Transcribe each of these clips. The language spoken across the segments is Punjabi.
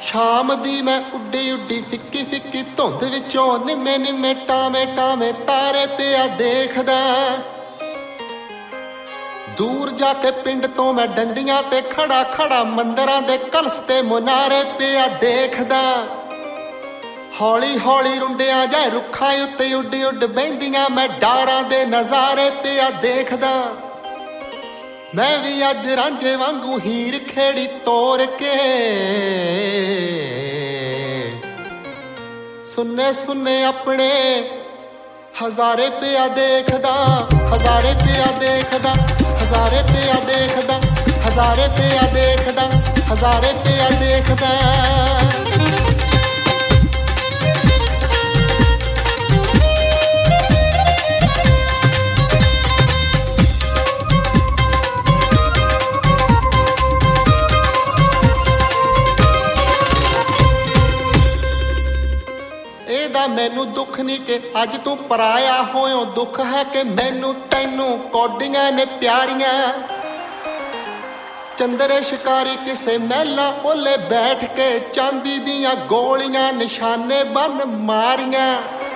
ਸ਼ਾਮ ਦੀ ਮੈਂ ਉੱਡੀ ਉੱਡੀ ਫਿੱਕੀ ਫਿੱਕੀ ਧੁੰਦ ਵਿੱਚੋਂ ਨਿੰਮੇ ਨਿੰਮੇ ਟਾਵੇਂ ਟਾਵੇਂ ਤਾਰੇ ਪਿਆ ਦੇਖਦਾ। ਦੂਰ ਜਾ ਕੇ ਪਿੰਡ ਤੋਂ ਮੈਂ ਡੰਡੀਆਂ ਤੇ ਖੜਾ ਖੜਾ ਮੰਦਰਾਂ ਦੇ ਕਲਸ ਤੇ ਮੁਨਾਰੇ ਪਿਆ ਦੇਖਦਾ। ਹੌਲੀ ਹੌਲੀ ਰੁੰਡਿਆਂ ਜਾਂ ਰੁੱਖਾਂ ਉੱਤੇ ਉੱਡ ਉੱਡ ਬਹਿੰਦੀਆਂ ਮੈਂ ਡਾਰਾਂ ਦੇ ਨਜ਼ਾਰੇ ਪਿਆ ਦੇਖਦਾ। ਮੈਂ ਵੀ ਅੱਜ ਰਾਂਝੇ ਵਾਂਗੂ ਹੀਰ ਖੇੜੀ ਤੋਰ ਕੇ ਸੁੰਨੇ ਸੁੰਨੇ ਆਪਣੇ ਹਜ਼ਾਰੇ ਪਿਆ ਦੇਖਦਾ। ਹਜ਼ਾਰੇ ਪਿਆ ਦੇਖਦਾ, ਹਜ਼ਾਰੇ ਪਿਆ ਦੇਖਦਾ, ਹਜ਼ਾਰੇ ਪਿਆ ਦੇਖਦਾ, ਹਜ਼ਾਰੇ ਪਿਆ ਦੇਖਦਾ। ਇਹਦਾ ਮੈਨੂੰ ਦੁੱਖ ਨਹੀਂ ਕਿ ਅੱਜ ਤੂੰ ਪਰਾਇਆ ਹੋਇਓ, ਦੁੱਖ ਹੈ ਕਿ ਮੈਨੂੰ ਤੈਨੂੰ ਕੌਡੀਆਂ ਨੇ ਪਿਆਰੀਆਂ। ਚੰਦਰੇ ਸ਼ਿਕਾਰੀ ਕਿਸੇ ਮਹਿਲਾ ਓਲੇ ਬੈਠ ਕੇ ਚਾਂਦੀ ਦੀਆਂ ਗੋਲੀਆਂ ਨਿਸ਼ਾਨੇ ਬੰਨ ਮਾਰੀਆਂ।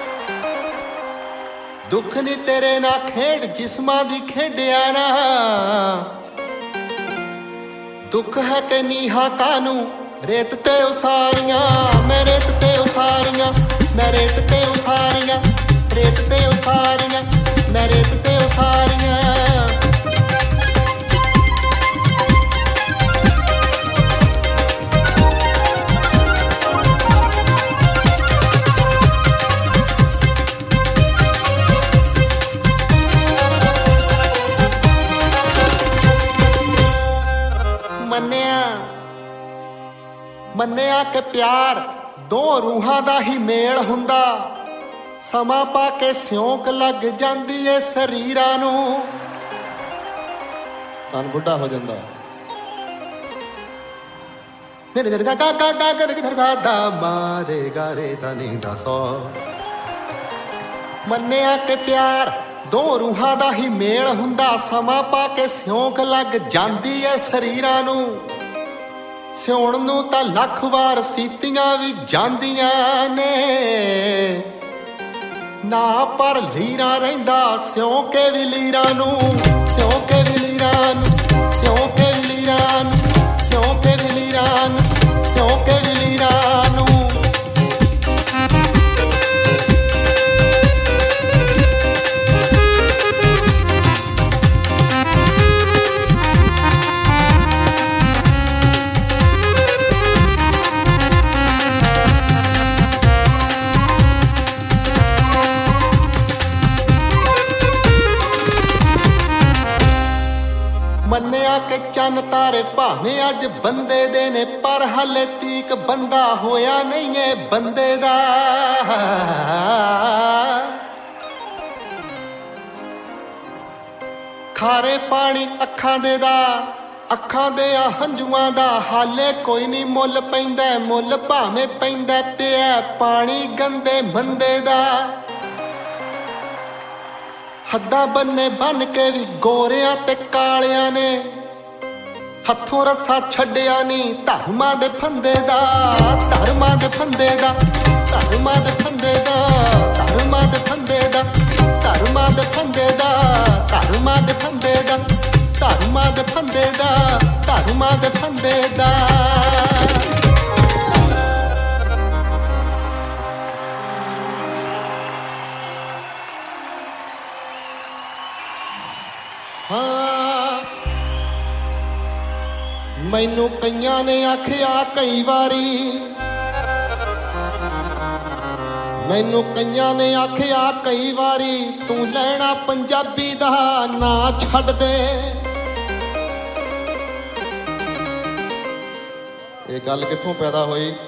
ਦੁੱਖ ਨਹੀਂ ਤੇਰੇ ਨਾਲ ਖੇਡ ਜਿਸਮਾਂ ਦੀ ਖੇਡਿਆ ਨਾ, ਦੁੱਖ ਹੈ ਕਿ ਨੀਹਾਂ ਕਾਨੂੰ ਰੇਤ ਤੇ ਉਸਾਰੀਆਂ। ਮੈਂ ਰੇਤ ਤੇ ਉਸਾਰੀਆਂ, ਮੈਂ ਰੇਤ ਤੇ ਉਸਾਰੀਆਂ, ਰੇਤ ਤੇ ਉਸਾਰੀਆਂ, ਮੈਂ ਰੇਤ ਤੇ ਉਸਾਰੀਆਂ। ਮੰਨਿਆ ਕਿ ਪਿਆਰ ਦੋ ਰੂਹਾਂ ਦਾ ਹੀ ਮੇਲ ਹੁੰਦਾ, ਸਮਾਂ ਪਾ ਕੇ ਸਿਉਂਕ ਲੱਗ ਜਾਂਦੀ ਏ ਸਰੀਰਾਂ ਨੂੰ। ਤਨ ਬੁੱਢਾ ਹੋ ਜਾਂਦਾ। ਮੰਨਿਆ ਕਿ ਪਿਆਰ ਦੋ ਰੂਹਾਂ ਦਾ ਹੀ ਮੇਲ ਹੁੰਦਾ, ਸਮਾਂ ਪਾ ਕੇ ਸਿਉਂਕ ਲੱਗ ਜਾਂਦੀ ਏ ਸਰੀਰਾਂ ਨੂੰ। ਸਿਉਣ ਨੂੰ ਤਾਂ ਲੱਖ ਵਾਰ ਸੀਤੀਆਂ ਵੀ ਜਾਂਦੀਆਂ ਨੇ ਨਾ, ਪਰ ਲੀਰਾ ਰਹਿੰਦਾ ਸਿਉਂ ਕੇ ਵੀ ਲੀਰਾਂ ਨੂੰ, ਸਿਉਂ ਕੇ ਵੀ ਲੀਰਾਂ ਨੂੰ, ਸਿਉਂ ਕੇ ਵੀ ਲੀਰਾਂ ਨੂੰ, ਸਿਉਂ ਕੇ ਵੀ ਲੀਰਾਂ ਨੂੰ, ਸਿਉਂ ਕੇ ਵੀ ਲੀਰਾਂ ਨੂੰ। ਮੰਨਿਆ ਕਿ ਚੰਨ ਤਾਰੇ ਭਾਵੇਂ ਅੱਜ ਬੰਦੇ ਦੇ ਨੇ, ਪਰ ਹਲੇ ਤੀਕ ਬੰਦਾ ਹੋਇਆ ਨਹੀਂ ਏ ਬੰਦੇ ਦਾ। ਖਾਰੇ ਪਾਣੀ ਅੱਖਾਂ ਦੇ ਦਾ, ਅੱਖਾਂ ਦੇ ਆ ਹੰਝੂਆਂ ਦਾ ਹਾਲੇ ਕੋਈ ਨਹੀਂ ਮੁੱਲ ਪੈਂਦਾ, ਮੁੱਲ ਭਾਵੇਂ ਪੈਂਦਾ ਪਿਆ ਪਾਣੀ ਗੰਦੇ ਮੰਦੇ ਦਾ। ਹੱਦਾਂ ਬੰਨੇ ਬੰਨ ਕੇ ਵੀ ਗੋਰਿਆਂ ਤੇ ਕਾਲਿਆਂ ਨੇ ਹੱਥੋਂ ਰੱਸਾ ਛੱਡਿਆ ਨਹੀਂ ਧਰਮਾਂ ਦੇ ਫੰਦੇ ਦਾ, ਧਰਮਾਂ ਦੇ ਫੰਦੇ ਦਾ, ਧਰਮਾਂ ਦੇ ਫੰਦੇ ਦਾ, ਧਰਮਾਂ ਦੇ ਫੰਦੇ ਦਾ, ਧਰਮਾਂ ਦੇ ਫੰਦੇ ਦਾ, ਧਰਮਾਂ ਦੇ ਫੰਦੇ ਦਾ, ਧਰਮਾਂ ਦੇ ਫੰਦੇ ਦਾ, ਧਰਮਾਂ ਦੇ ਫੰਦੇ ਦਾ। ਹਾਂ ਮੈਨੂੰ ਕਈਆਂ ਨੇ ਆਖਿਆ ਕਈ ਵਾਰੀ, ਮੈਨੂੰ ਕਈਆਂ ਨੇ ਆਖਿਆ ਕਈ ਵਾਰੀ, ਤੂੰ ਲੈਣਾ ਪੰਜਾਬੀ ਦਾ ਨਾਂ ਛੱਡ ਦੇ। ਇਹ ਗੱਲ ਕਿੱਥੋਂ ਪੈਦਾ ਹੋਈ?